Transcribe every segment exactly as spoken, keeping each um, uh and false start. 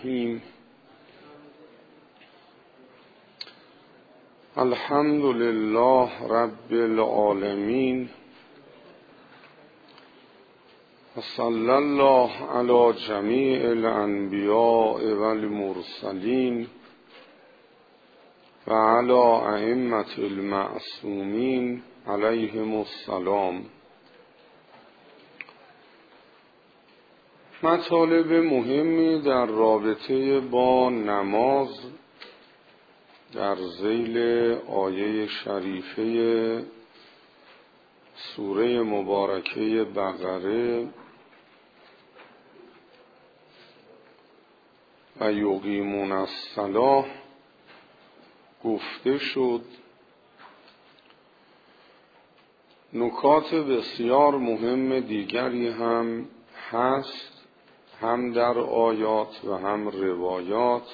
الرحیم. الحمد لله رب العالمین و صلی الله علی جمیع الانبیاء و المرسلین و علی ائمة المعصومین علیهم السلام. مطالب مهمی در رابطه با نماز در ذیل آیه شریفه سوره مبارکه بقره و یقیمون الصلاة گفته شد. نکات بسیار مهم دیگری هم هست، هم در آیات و هم روایات.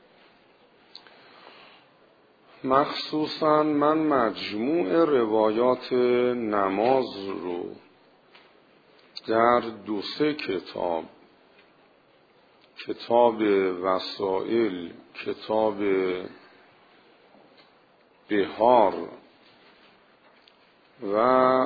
مخصوصا من مجموع روایات نماز رو در دو سه کتاب، کتاب وسائل، کتاب بهار و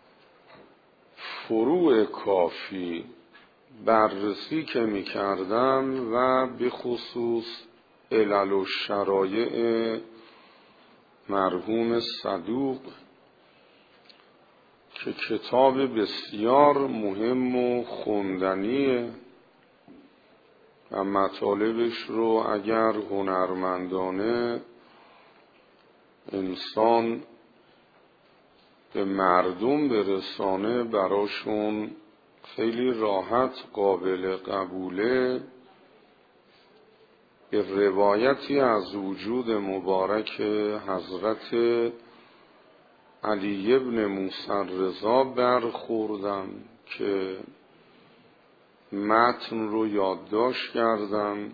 فروع کافی بررسی که می کردم و به خصوص علل و شرایع مرحوم صدوق که کتاب بسیار مهم و خوندنیه و مطالبش رو اگر هنرمندانه انسان به مردم برسانه براشون خیلی راحت قابل قبوله. به روایتی از وجود مبارک حضرت علی ابن موسی رضا برخوردم که متن رو یادداشت کردم.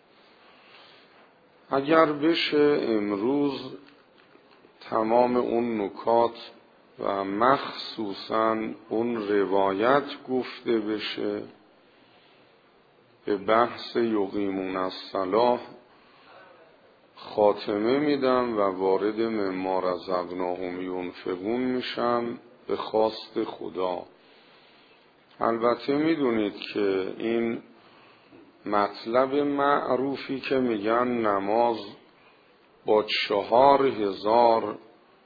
اگر بشه امروز تمام اون نکات و مخصوصاً اون روایت گفته بشه، به بحث یقیمون الصلاة خاتمه میدم و وارد مما رزقناهم ینفقون میشم به خواست خدا. البته میدونید که این مطلب معروفی که میگن نماز با چهار هزار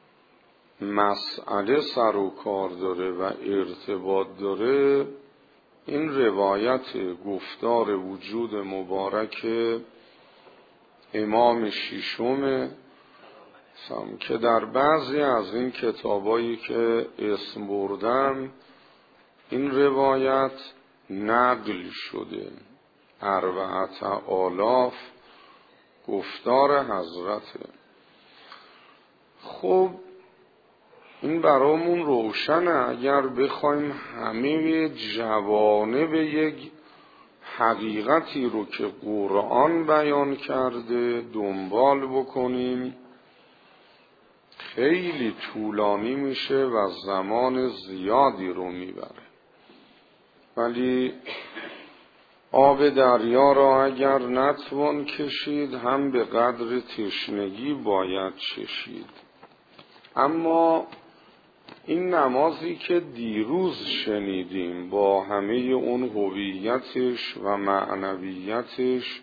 مسئله سر و کار داره و ارتباط داره، این روایت گفتار وجود مبارک امام ششم که در بعضی از این کتابایی که اسم بردم این روایت نقل شده. اربعت آلاف گفتار حضرته. خب این برامون روشنه. اگر بخوایم همه جوانب یک حقیقتی رو که قرآن بیان کرده دنبال بکنیم خیلی طولانی میشه و زمان زیادی رو میبره، ولی آب دریا را اگر نتوان کشید هم به قدر تشنگی باید چشید. اما این نمازی که دیروز شنیدیم با همه اون هویتش و معنویتش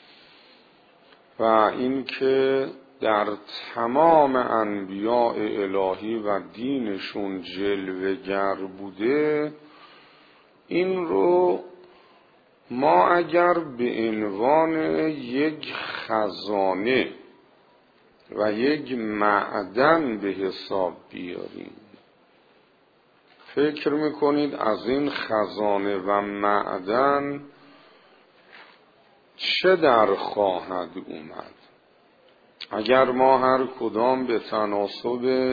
و این که در تمام انبیاء الهی و دینشون جلوه‌گر بوده، این رو ما اگر به عنوان یک خزانه و یک معدن به حساب بیاریم، فکر میکنید از این خزانه و معدن چه در خواهد اومد اگر ما هر کدام به تناسب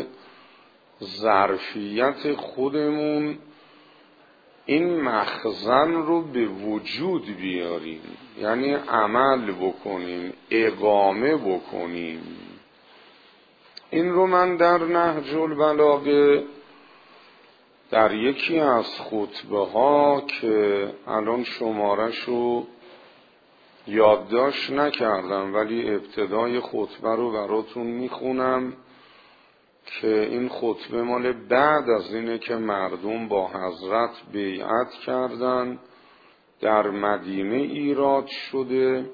ظرفیت خودمون این مخزن رو به وجود بیاریم، یعنی عمل بکنیم، اقامه بکنیم. این رو من در نهج البلاغه در یکی از خطبه ها که الان شمارش رو یادداشت نکردم ولی ابتدای خطبه رو براتون میخونم که این خطبه مال بعد از اینه که مردم با حضرت بیعت کردن، در مدینه ایراد شده.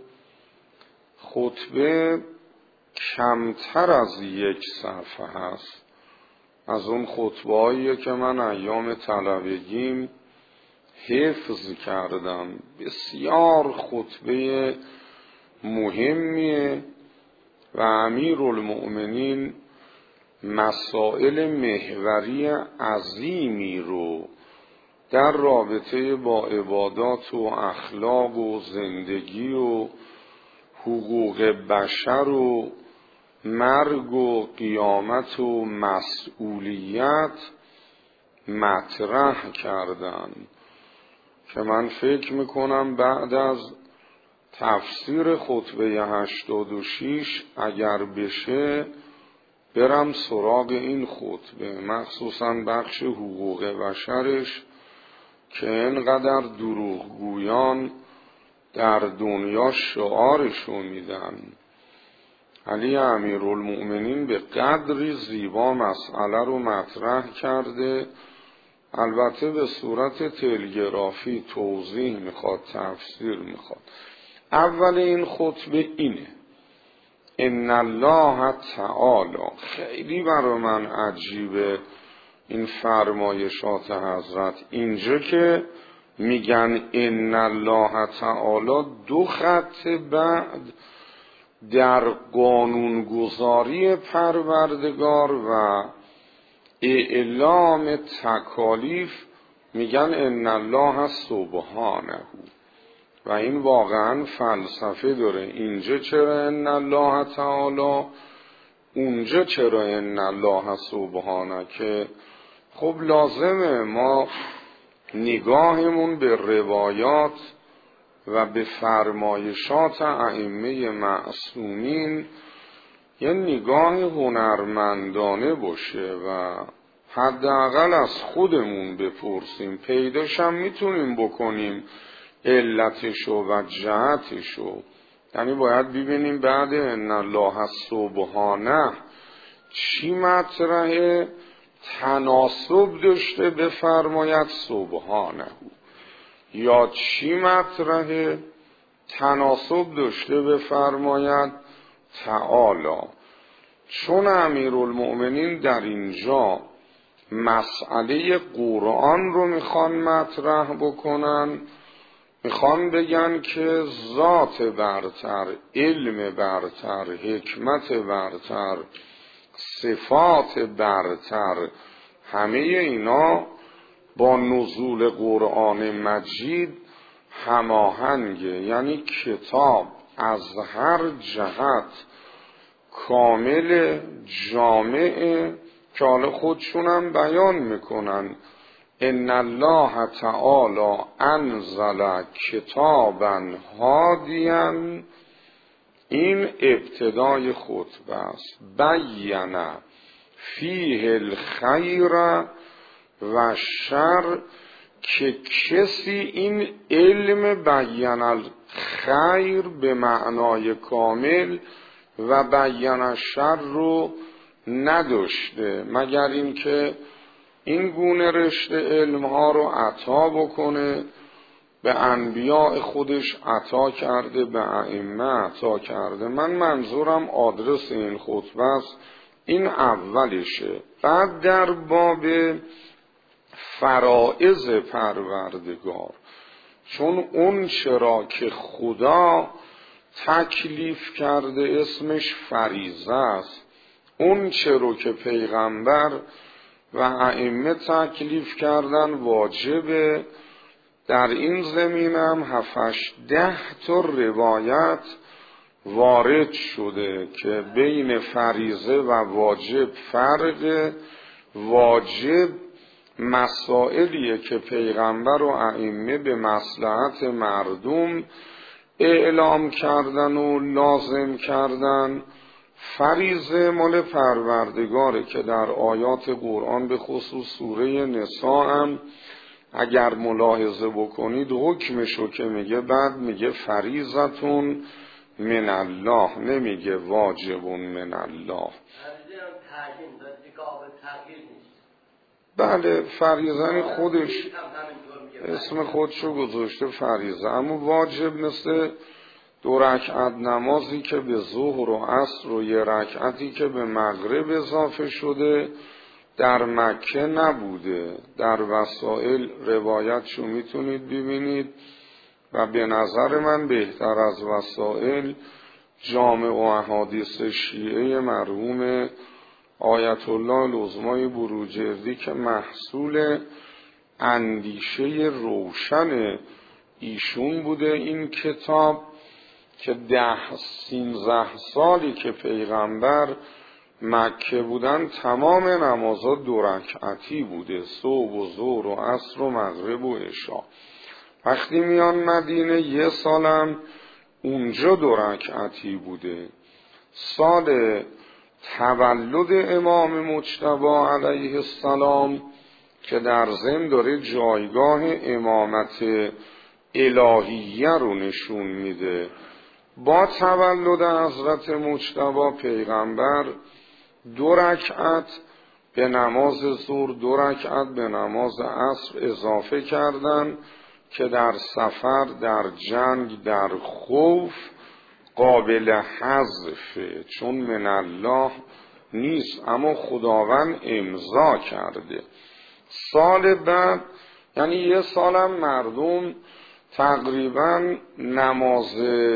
خطبه کمتر از یک صفحه هست، از اون خطبه‌هاییه که من ایام طلبگیم حفظ کردم. بسیار خطبه مهمیه و امیرالمؤمنین مسائل محوری عظیمی رو در رابطه با عبادات و اخلاق و زندگی و حقوق بشر و مرگ و قیامت و مسئولیت مطرح کردن که من فکر میکنم بعد از تفسیر خطبه هشتاد و شش اگر بشه برم سراغ این خطبه، مخصوصا بخش حقوق بشرش که اینقدر دروغگویان در دنیا شعارشو میدن. علی امیرالمؤمنین به قدری زیبا مسئله رو مطرح کرده، البته به صورت تلگرافی توضیح میخواد، تفسیر میخواد. اول این خطبه اینه: ان الله تعالی. خیلی برای من عجیبه این فرمایشات حضرت اینجا که میگن ان الله تعالی، دو خط بعد در قانونگذاری پروردگار و اعلام تکالیف میگن ان الله سبحانه و این واقعا فلسفه داره. اینجا چرا ان الله تعالی، اونجا چرا ان الله سبحانه؟ که خب لازمه ما نگاهمون به روایات و به فرمایشات ائمه معصومین یه نگاه هنرمندانه باشه و حداقل از خودمون بپرسیم، پیداشم میتونیم بکنیم علتشو و جهتشو. یعنی باید ببینیم بعد ان الله سبحانه چی مطرحه تناسب داشته بفرماید سبحانه، یا چی مطرحه تناسب داشته بفرماید تعالی. چون امیرالمؤمنین در اینجا مسئله قرآن رو میخوان مطرح بکنن، میخوان بگن که ذات برتر، علم برتر، حکمت برتر، صفات برتر، همه اینا با نزول قرآن مجید هماهنگه. یعنی کتاب از هر جهت کامل، جامعه، که حالا خودشونم بیان میکنن ان الله تعالی انزل کتابا هادیا. این ابتدای خطبه است. بین فیه الخیر و شر، که کسی این علم بین الخیر به معنای کامل و بین الشر رو نداشته مگر اینکه این گونه رشته علمها رو عطا بکنه. به انبیاء خودش عطا کرده، به ائمه عطا کرده. من منظورم آدرس این خطبه است، این اولشه. بعد در باب فرائض پروردگار، چون اون چرا که خدا تکلیف کرده اسمش فریضه است، اون چرا که پیغمبر و ائمه تکلیف کردن واجبه. در این زمینه هم هفتش ده تا روایت وارد شده که بین فریضه و واجب فرق. واجب مسائلیه که پیغمبر و ائمه به مصلحت مردم اعلام کردن و لازم کردن. فریضه مال پروردگاره که در آیات قرآن به خصوص سوره نساء هم اگر ملاحظه بکنید حکمشو که میگه بعد میگه فریضتون من الله، نمیگه واجبون من الله. بله فریضه خودش اسم خودشو گذاشته فریضه، اما واجب مثل دو رکعت نمازی که به ظهر و عصر و یه رکعتی که به مغرب اضافه شده در مکه نبوده. در وسائل روایتشو میتونید ببینید و به نظر من بهتر از وسائل جامع و احادیث شیعه مرحوم آیت الله العظمای بروجردی که محصول اندیشه روشن ایشون بوده. این کتاب که ده سینزده سالی که پیغمبر مکه بودن تمام نمازها دو رکعتی بوده، صبح و ظهر و عصر و مغرب و عشا. وقتی میان مدینه یه سالم اونجا دو رکعتی بوده. سال تولد امام مجتبی علیه السلام که در ضمن داره جایگاه امامت الهیه رو نشون میده، با تولد حضرت مجتبی پیغمبر دو رکعت به نماز ظهر، دو رکعت به نماز عصر اضافه کردن که در سفر، در جنگ، در خوف قابل حذفه، چون من الله نیست اما خداوند امضا کرده. سال بعد یعنی یه سالم مردم تقریبا نماز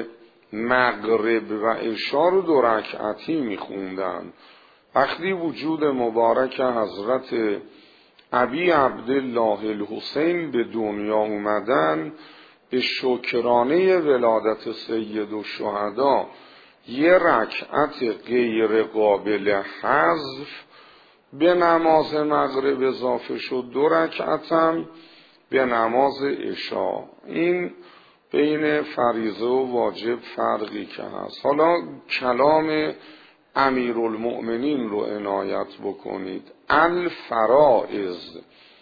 مغرب و عشا رو دو رکعتی میخوندن. وقتی وجود مبارک حضرت ابی عبدالله الحسین به دنیا اومدن، به شکرانه ولادت سید الشهدا یه رکعت غیر قابل حذف به نماز مغرب اضافه شد، دو رکعتم به نماز عشا. این بین فریضه و واجب فرقی که هست. حالا کلام امیرالمؤمنین رو عنایت بکنید. الفرائض،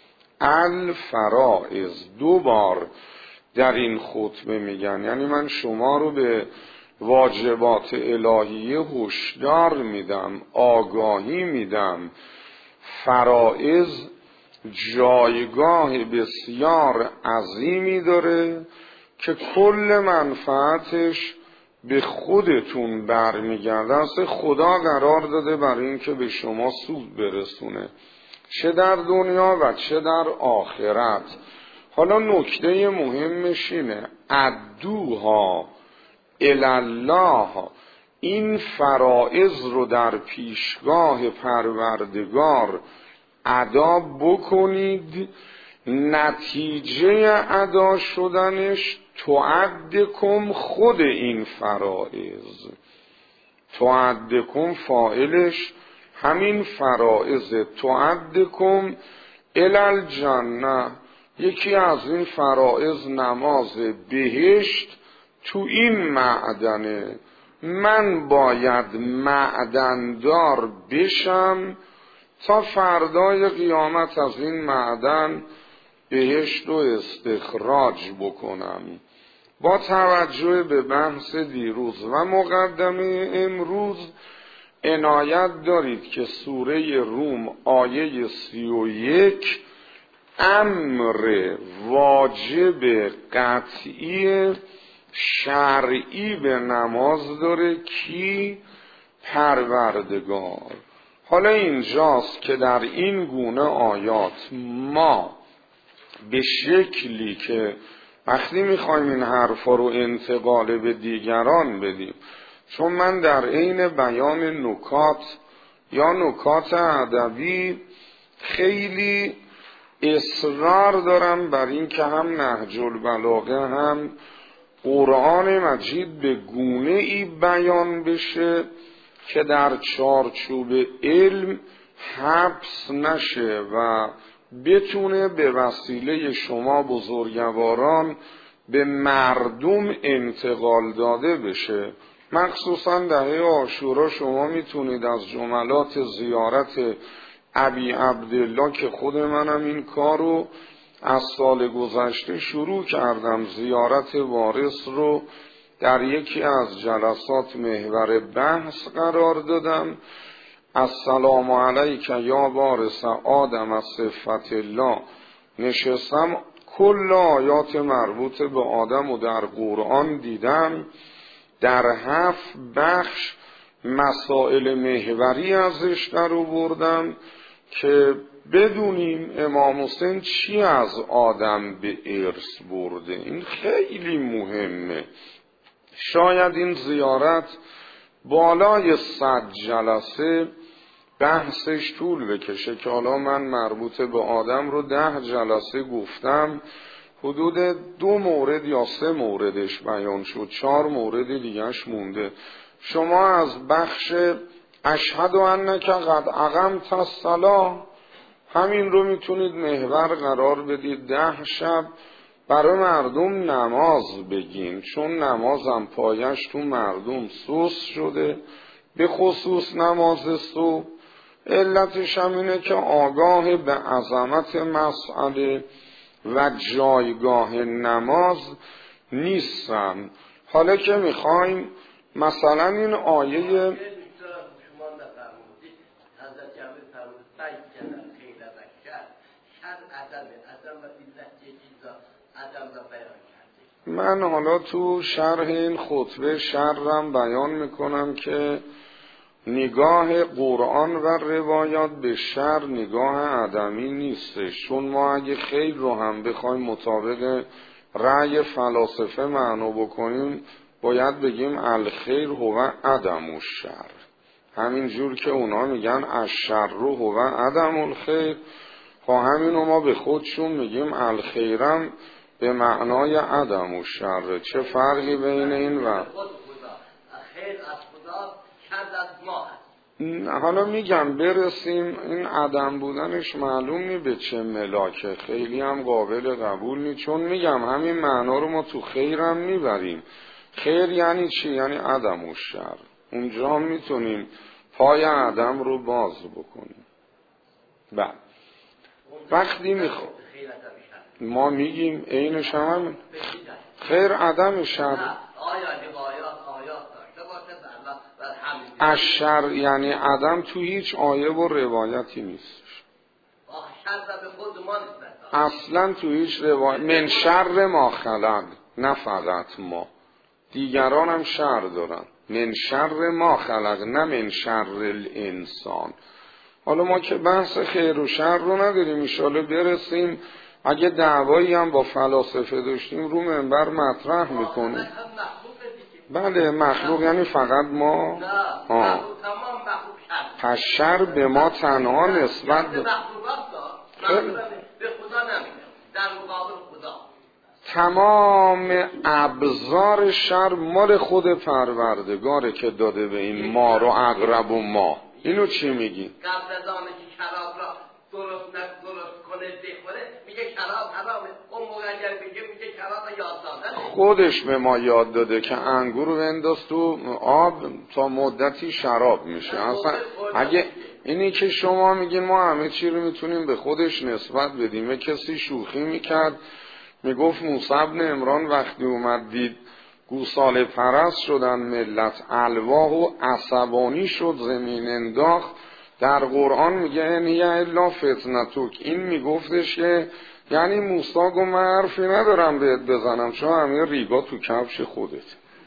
الفرائض دو بار در این خطبه میگن، یعنی من شما رو به واجبات الهیه هشدار میدم، آگاهی میدم. فرائض جایگاه بسیار عظیمی داره که کل منفعتش به خودتون برمیگرده. اصلا خدا قرار داده برای این که به شما سود برسونه، چه در دنیا و چه در آخرت. حالا نکته مهمش اینه ادوها الالله، این فرائض رو در پیشگاه پروردگار ادا بکنید. نتیجه ادا شدنش تعدکم، خود این فرائض، تعدکم فاعلش همین فرائض، تعدکم الالجنه. یکی از این فرائض نماز بهشت تو این معدنه. من باید معدندار بشم تا فردای قیامت از این معدن بهشت رو استخراج بکنم. با توجه به بحث دیروز و مقدمه امروز عنایت دارید که سوره روم آیه سی و یک امر واجب قطعی شرعی به نماز داره. کی؟ پروردگار. حالا اینجاست که در این گونه آیات ما به شکلی که وقتی میخوایم این حرفا رو انتقال به دیگران بدیم، چون من در عین بیان نکات یا نکات ادبی خیلی اصرار دارم بر این که هم نهج البلاغه هم قرآن مجید به گونه ای بیان بشه که در چارچوب علم حبس نشه و بتونه به وسیله شما بزرگواران به مردم انتقال داده بشه. مخصوصا دهه عاشورا شما میتونید از جملات زیارت ابی عبدالله که خود منم این کارو از سال گذشته شروع کردم زیارت وارث رو در یکی از جلسات محور بحث قرار دادم. السلام علیک یا وارث آدم از صفت الله نشستم، کل آیات مربوط به آدم و در قرآن دیدم، در هفت بخش مسائل محوری ازش در آوردم که بدونیم امام حسین چی از آدم به ارث برده. این خیلی مهمه. شاید این زیارت بالای صد جلسه بحثش طول بکشه که حالا من مربوط به آدم رو ده جلسه گفتم، حدود دو مورد یا سه موردش بیان شد، چهار مورد دیگهش مونده. شما از بخش اشهد انک قد اقمت الصلاة همین رو میتونید محور قرار بدید، ده شب برای مردم نماز بگین، چون نمازم پایش تو مردم سوس شده، به خصوص نماز صبح. علتش هم اینه که آگاه به عظمت مسئله و جایگاه نماز نیستن. حالا که میخوایم مثلا این آیه من حالا تو شرح این خطبه شرم بیان میکنم که نگاه قرآن و روایات به شر نگاه عدمی نیستش، چون ما اگه خیر رو هم بخوایم مطابق رأی فلاسفه معنا بکنیم باید بگیم الخیر هو عدم الشر، همین جور که اونا میگن الشر هو عدم الخیر، خب همینو ما به خودشون میگیم الخیرم به معنای عدم الشر. چه فرقی بین این و حالا میگم برسیم این عدم بودنش معلوم نی به چه ملاکه، خیلی هم قابل قبول نی، چون میگم همین معنا رو ما تو خیرم میبریم. خیر یعنی چی؟ یعنی عدم الشر. اونجا هم میتونیم پای عدم رو باز بکنیم. بعد وقتی میخوام ما میگیم اینش هم خیر عدم شر، الشر یعنی عدم تو هیچ آیه و روایتی نیست، اصلا تو هیچ روایت. من شر ما خلق، نه فقط ما، دیگران هم شر دارن. من شر ما خلق، نه من شر الانسان. حالا ما که بحث خیر و شر رو نداریم، انشالله برسیم اگه دعوایی هم با فلاسفه داشتیم رو منبر مطرح میکنیم. بله مخلوق یعنی فقط ما؟ آه. پس شر به ما تنها نسبت به تمام ابزار شر مال خود پروردگاره که داده به این ما رو عقرب و ما. اینو چی میگی؟ درست نه درست کنه بخوره میگه شراب حرامه، اون موقع اگر بگه میگه شراب یاد دادن. خودش به ما یاد داده که انگور رو بنداز تو آب تا مدتی شراب میشه. اصلا اگه اینی که شما میگین ما همه چی رو میتونیم به خودش نسبت بدیم. کسی شوخی میکرد میگفت موسی بن عمران وقتی اومد دید گوساله پرست شدن ملت، الواح و عصبانی شد زمین انداخت. در قرآن میگه ان هی الا فتنتک، این میگفتش که یعنی موسی گفت من حرفی ندارم بهت بزنم چون همه ریگا تو کفش خودت.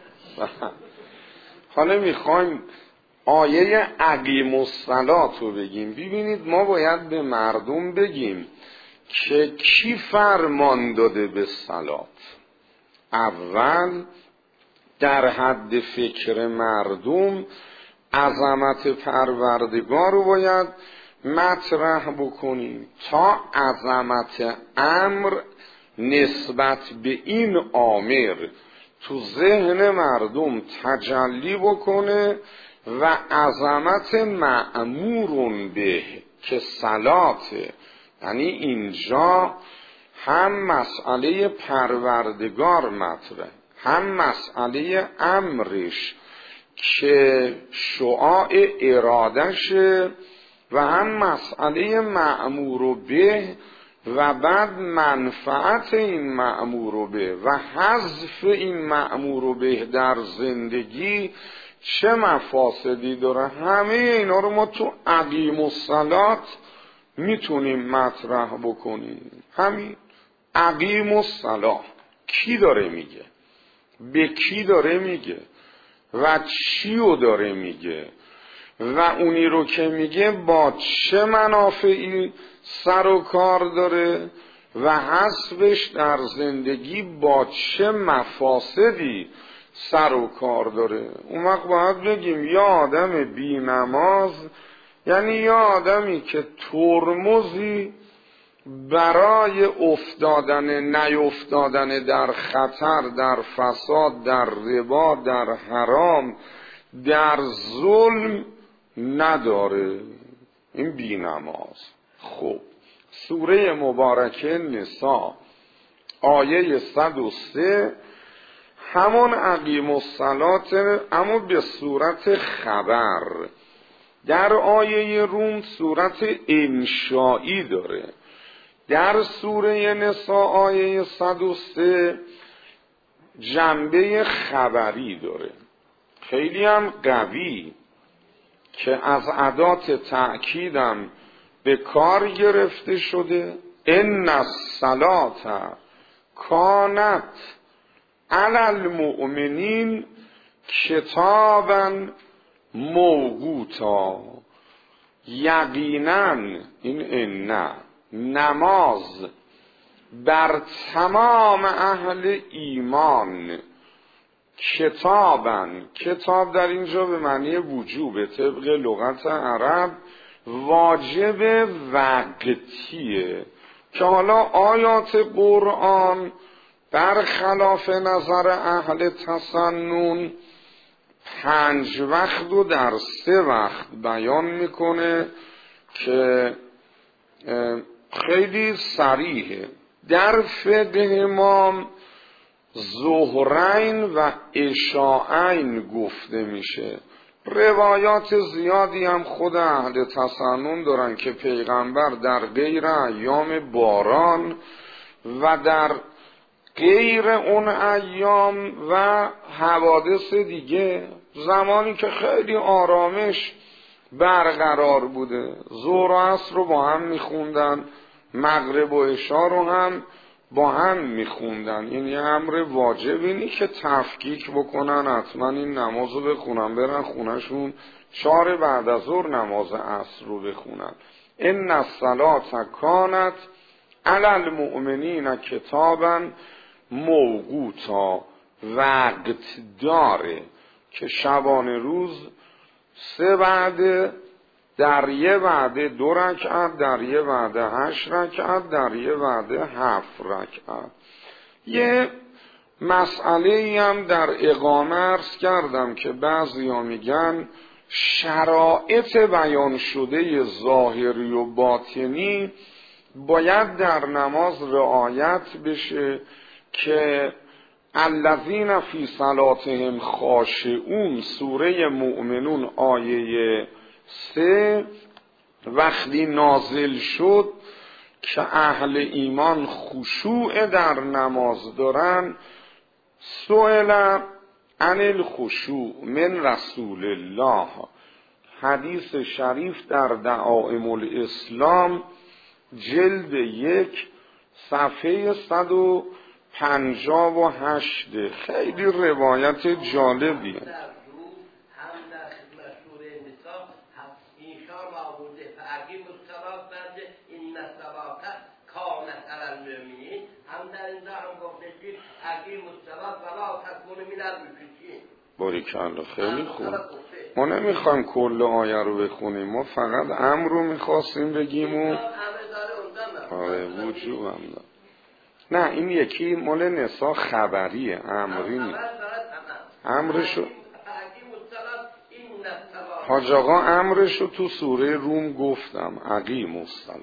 حالا میخوایم آیه اقیم الصلاة رو بگیم. ببینید ما باید به مردم بگیم که کی فرمان داده به صلات. اول در حد فکر مردم عظمت پروردگار رو باید مطرح بکنیم تا عظمت امر نسبت به این آمر تو ذهن مردم تجلی بکنه و عظمت مأمورون به که صلاته. یعنی اینجا هم مسئله پروردگار مطرح، هم مسئله امرش که شعاع ارادشه، و هم مسئله مأمور به و بعد منفعت این مأمور به و حذف این مأمور به در زندگی چه مفاسدی داره. همه اینا رو ما تو اقیم الصلات میتونیم مطرح بکنیم. همین اقیم الصلات کی داره میگه، به کی داره میگه و چیو داره میگه و اونی رو که میگه با چه منافعی سر و کار داره و حذفش در زندگی با چه مفاسدی سر و کار داره. اون وقت باید بگیم یا آدم بی نماز، یعنی یا آدمی که ترمزی برای افتادن نیفتادن در خطر، در فساد، در ربا، در حرام، در ظلم نداره، این بی نماز. خب سوره مبارکه نساء آیه صد و سه همون اقیم الصلات اما به صورت خبر. در آیه روم صورت انشایی داره. در سوره نساء آیه صد و سه جنبه خبری داره، خیلی هم قوی که از ادات تأکیدم به کار گرفته شده. ان الصلاة کانت علی المؤمنین کتابا موقوتا. یقینا این ان نماز بر تمام اهل ایمان کتابن، کتاب در اینجا به معنی وجوب طبق لغت عرب واجب وقتیه که حالا آیات قرآن برخلاف نظر اهل تسنن پنج وقت رو در سه وقت بیان میکنه که خیلی صریحه. در فقه ما ظهرین و عشاءین گفته میشه. روایات زیادی هم خود اهل تسنن دارن که پیغمبر در غیر ایام باران و در غیر اون ایام و حوادث دیگه، زمانی که خیلی آرامش برقرار بوده، ظهر و عصر رو با هم میخوندن، مغرب و عشاء رو هم با هم میخوندن. این یه امر واجبی نی که تفکیک بکنن حتما این نماز رو بخونن برن خونهشون چهار بعد از ظهر نماز عصر رو بخونن. ان الصلاة کانت علی المؤمنین کتابا موقوتا، وقت داره که شبانه روز سه وعده، در یه وعده دو رکعت، در یه وعده هشت رکعت، در یه وعده هفت رکعت. یه مسئله ای هم در اقامه عرض کردم که بعضی ها میگن شرایط بیان شده ظاهری و باطنی باید در نماز رعایت بشه که الذین فی صلاتهم خاشعون سوره مؤمنون آیه سه وقتی نازل شد که اهل ایمان خشوع در نماز دارن، سئل عن الخشوع من رسول الله، حدیث شریف در دعائم الاسلام جلد یک صفحه صد و پنجاه و هشت. خیلی روایت جالبیه. باریکالله خیلی خوب. ما نمیخوایم کل آیه رو بخونیم، ما فقط امر رو میخواستیم بگیم و آره وجوب هم دار. نه این یکی مال نساء خبریه، امری نیست. امرشو حاج آقا امرشو تو سوره روم گفتم اقیم الصلاة.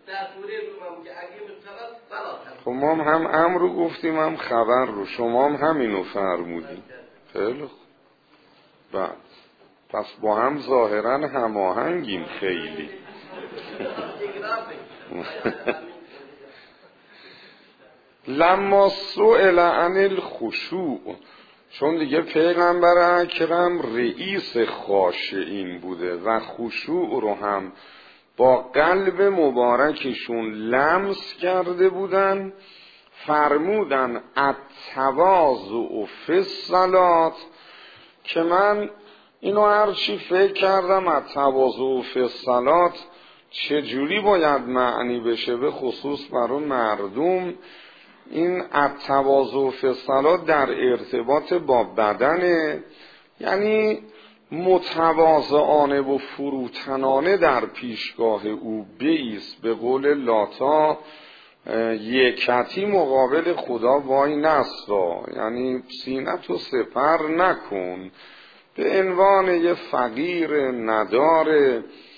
خب ما هم, هم امر رو گفتیم هم خبر رو، شما هم همینو فرمودیم. خیلی خوب. بعد پس با هم ظاهرا هماهنگیم خیلی. لما سئل عن الخشوع، چون دیگه پیغمبر اکرم رئیس خاشعین بوده و خشوع رو هم با قلب مبارکشون لمس کرده بودن، فرمودن التواضع فی الصلاة، که من اینو هرچی فکر کردم التواضع فی الصلاة چجوری باید معنی بشه، به خصوص برای مردم. این التواضع فی الصلاة در ارتباط با بدنه، یعنی متواضعانه و فروتنانه در پیشگاه او بایست، به قول لاتا یکتی مقابل خدا وای نستا، یعنی سینه‌تو سپر نکن، به عنوان یه فقیر ندار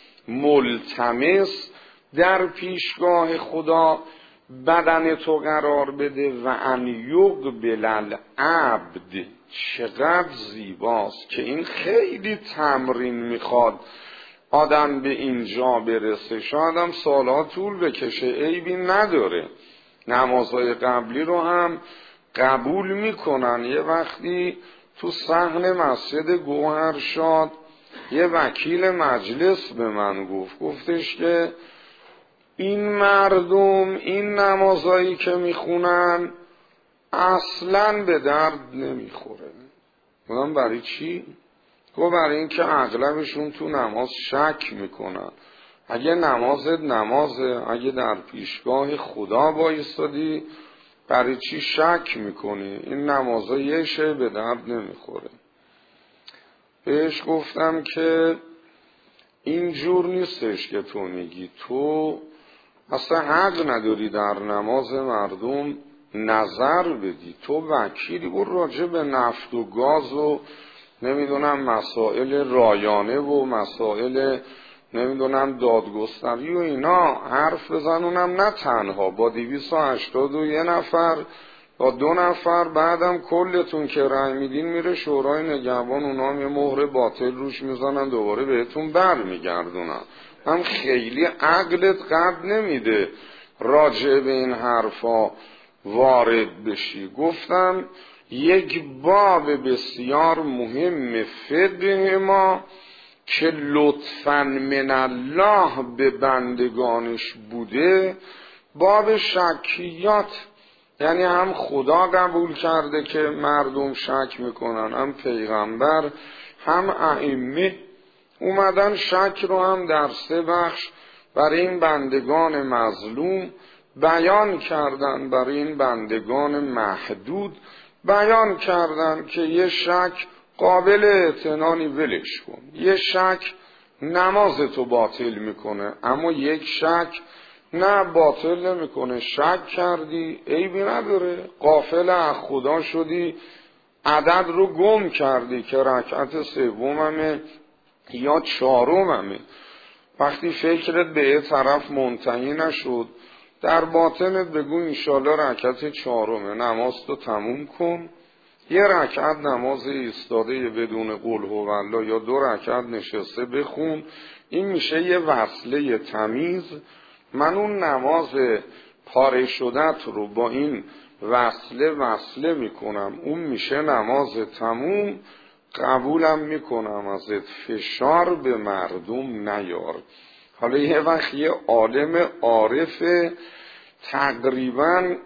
ملتمس در پیشگاه خدا بدن تو قرار بده. و ان یقبل العبد، چقدر زیباست که این خیلی تمرین میخواد آدم به اینجا برسه. شاید هم سالها طول بکشه، عیبی نداره. نمازهای قبلی رو هم قبول میکنن. یه وقتی تو صحن مسجد گوهرشاد یه وکیل مجلس به من گفت، گفتش که این مردم این نمازایی که میخونن اصلاً به درد نمیخوره. گفتم برای چی؟ گفت برای این که اغلبشون تو نماز شک میکنن. اگه نمازت نمازه، اگه در پیشگاه خدا بایستادی، برای چی شک میکنی؟ این نمازا یه شی به درد نمیخوره. بهش گفتم که اینجور نیستش که تو میگی، تو اصلا حق نداری در نماز مردم نظر بدی. تو وکیلی، برو راجع به نفت و گاز و نمیدونم مسائل رایانه و مسائل نمیدونم دادگستری و اینا حرف بزن، اونم نه تنها با دویست و هشتاد و یه نفر، با دو نفر، بعدم کلتون که رای میدین میره شورای نگهبان، اونا هم یه مهر باطل روش میزنن، دوباره بهتون بر میگردونن. هم خیلی عقلت قد نمیده راجع به این حرفا وارد بشی. گفتم یک باب بسیار مهم فقه ما که لطفاً من الله به بندگانش بوده، باب شکیات، یعنی هم خدا قبول کرده که مردم شک میکنن، هم پیغمبر، هم ائمه اومدن شک رو هم در سه بخش برای این بندگان مظلوم بیان کردن، برای این بندگان محدود بیان کردن که یه شک قابل اعتنانی ولش کن، یه شک نمازتو باطل میکنه، اما یک شک نه باطل نمیکنه. شک کردی عیبی نداره، غافل از خدا شدی، عدد رو گم کردی که رکعت سوممه یا چهارممه، وقتی فکرت به یه طرف منتهی نشد در باطنت بگو انشالله رکعت چهارمه، نماز تو تموم کن. یه رکعت نماز ایستاده بدون قل هوالله یا دو رکعت نشسته بخون، این میشه یه وصله تمیز. من اون نماز پاره شدت رو با این وصله وصله میکنم، اون میشه نماز تموم. قبولم میکنم ازت، فشار به مردم نیار. حالا یه وقت یه عالم عارف تقریبا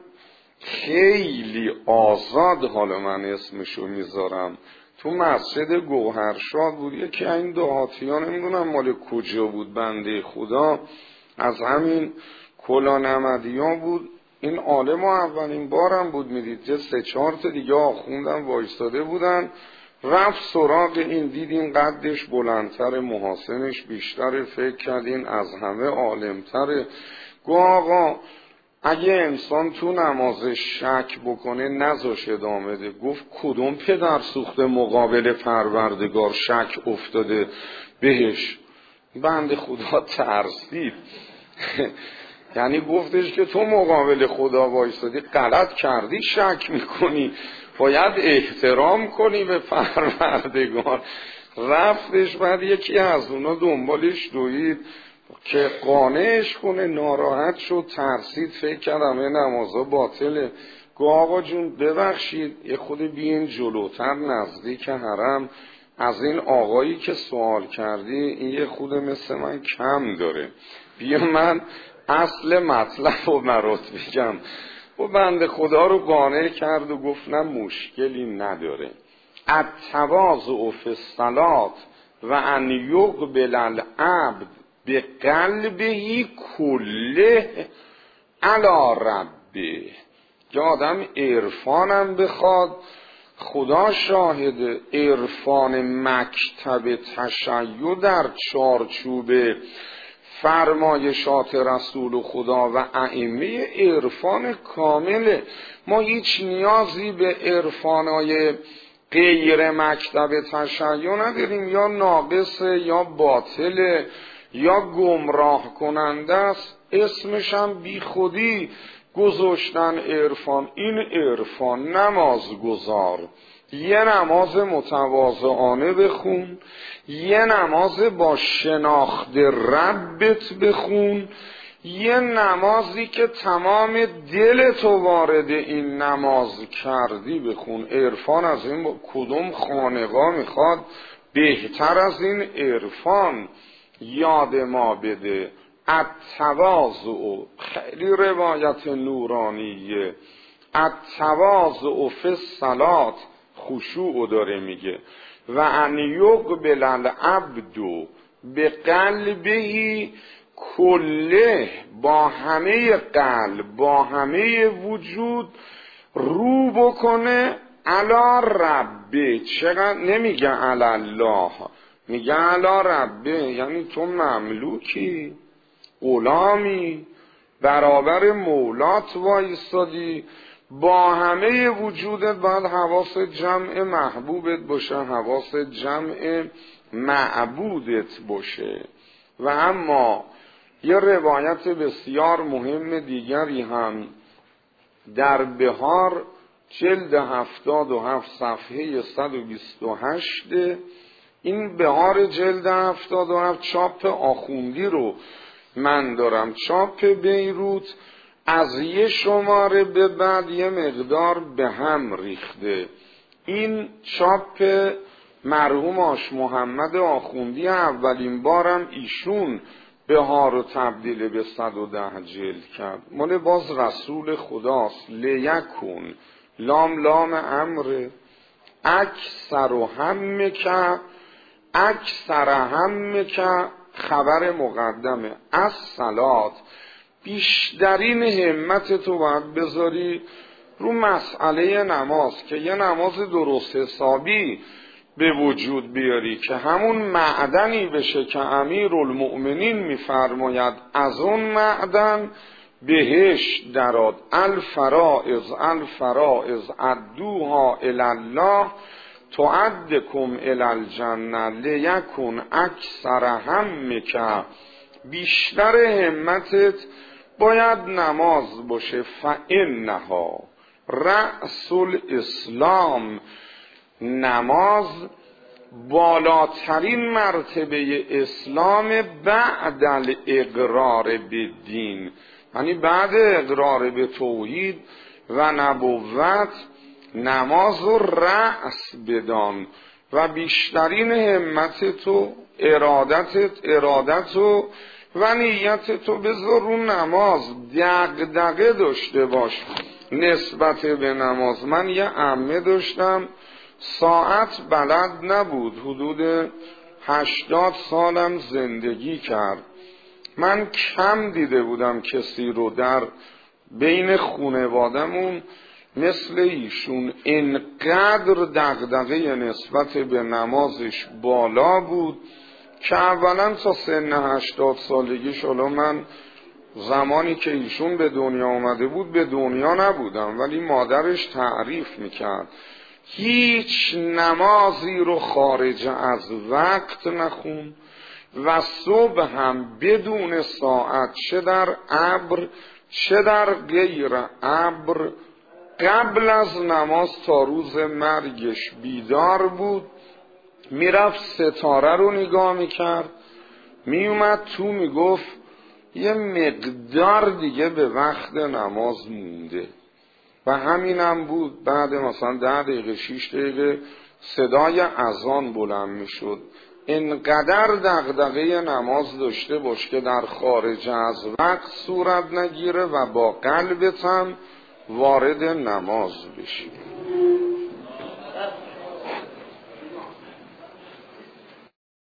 خیلی آزاد، حالا من اسمشو میذارم، تو مسجد گوهرشاد بود، یکی این دهاتیان نمیدونم مال کجا بود، بنده خدا از همین کلانمدیا بود. این عالم ها اولین بارم بود میدید، سه چهار تا دیگه آخوندن وایستاده بودن، رفت سراغ این، دید این قدش بلندتر، محاسنش بیشتر، فکر کردین از همه عالمتره. گو آقا اگه انسان تو نمازش شک بکنه نذاش ادامه ده. گفت کدوم پدر سوخته مقابل پروردگار شک افتاده بهش؟ بنده خدا ترسید یعنی گفتش که تو مقابل خدا وایستادی، غلط کردی، شک میکنی، باید احترام کنی به پروردگار. رفتش، بعد یکی از اونا دنبالش دوید، که قانعش کنه. ناراحت شد، ترسید، فکر کردم این نمازا باطله. گفت آقا جون ببخشید یه خود بیین جلوتر نزدیک حرم، از این آقایی که سوال کردی این یه خود مثل من کم داره، بیا من اصل مطلب رو برات بگم. و بنده خدا رو قانع کرد و گفت نه مشکلی نداره. التواضع فی الصلاة و ان یقبل العبد به قلبه کله علی ربه. که آدم عرفانم بخواد، خدا شاهد عرفان مکتب تشیع در چارچوب فرمایشات رسول خدا و ائمه عرفان کامله. ما هیچ نیازی به عرفانای غیر مکتب تشیع نداریم، یا ناقصه یا باطله یا گمراه کننده است. اسمش هم بی خودی گذاشتن عرفان. این عرفان نماز گذار، یه نماز متواضعانه بخون، یه نماز با شناخت ربت بخون، یه نمازی که تمام دلتو وارد این نماز کردی بخون. عرفان از این کدوم خانقاه میخواد بهتر از این عرفان یاد ما بده؟ التواضع، خیلی روایت نورانیه، التواضع فی الصلاة، خشوع داره میگه. و ان یقبل العبد به قلبه کله، با همه قلب با همه وجود رو بکنه علی ربه. چقدر نمیگه علی الله، میگه علی ربه، یعنی تو مملوکی، غلامی، برابر مولات وایستادی، با همه وجودت باید حواس جمع محبوبت باشه، حواس جمع معبودت باشه. و اما یه روایت بسیار مهم دیگری هم در بهار جلد هفتاد و هفت صفحه صد و بیست و هشت، این بهار جلد هفتاد و هفت چاپ آخوندی رو من دارم، چاپ بیروت، از یه شماره به بعد یه مقدار به هم ریخته. این چاپ مرحوم آش محمد آخوندی، اولین بارم ایشون بهار رو تبدیل به صد و ده جلد کرد. مال باز رسول خداست. لیکن لام لام امر، اکثر و هم که اکثر هم که خبر مقدمه، از صلات، بیشترین همت تو باید بذاری رو مسئله نماز، که یه نماز درست حسابی به وجود بیاری که همون معدنی بشه که امیرالمؤمنین میفرماید از اون معدن بهش دراد. الفرائض الفرائض ادوها الالله تعدکم الالجنه لیکن اکثر همک، بیشتر همتت باید نماز باشه. فانها رأس الاسلام، نماز بالاترین مرتبه اسلام بعد الاقرار به دین، یعنی بعد اقرار به توحید و نبوت نماز رو رأس بدان و بیشترین همتتو، ارادتت ارادتو و نیتتو بذار رو نماز. دغدغه داشته باش نسبت به نماز. من یه عمه داشتم، ساعت بلد نبود، حدود هشتاد سالم زندگی کرد. من کم دیده بودم کسی رو در بین خانواده‌مون مثل ایشون اینقدر دغدغه نسبت به نمازش بالا بود که اولا تا سن هشتاد سالگیش، حالا من زمانی که ایشون به دنیا آمده بود به دنیا نبودم، ولی مادرش تعریف میکرد هیچ نمازی رو خارج از وقت نخون و صبح هم بدون ساعت، چه در ابر چه در غیر ابر، قبل از نماز تا روز مرگش بیدار بود، میرفت ستاره رو نگاه میکرد می اومد تو می گفت یه مقدار دیگه به وقت نماز مونده و همینم بود. بعد مثلا ده دقیقه شیش دقیقه صدای اذان بلند می شد. اینقدر دغدغه نماز داشته باش که در خارج از وقت صورت نگیره و با قلبت هم وارد نماز بشی.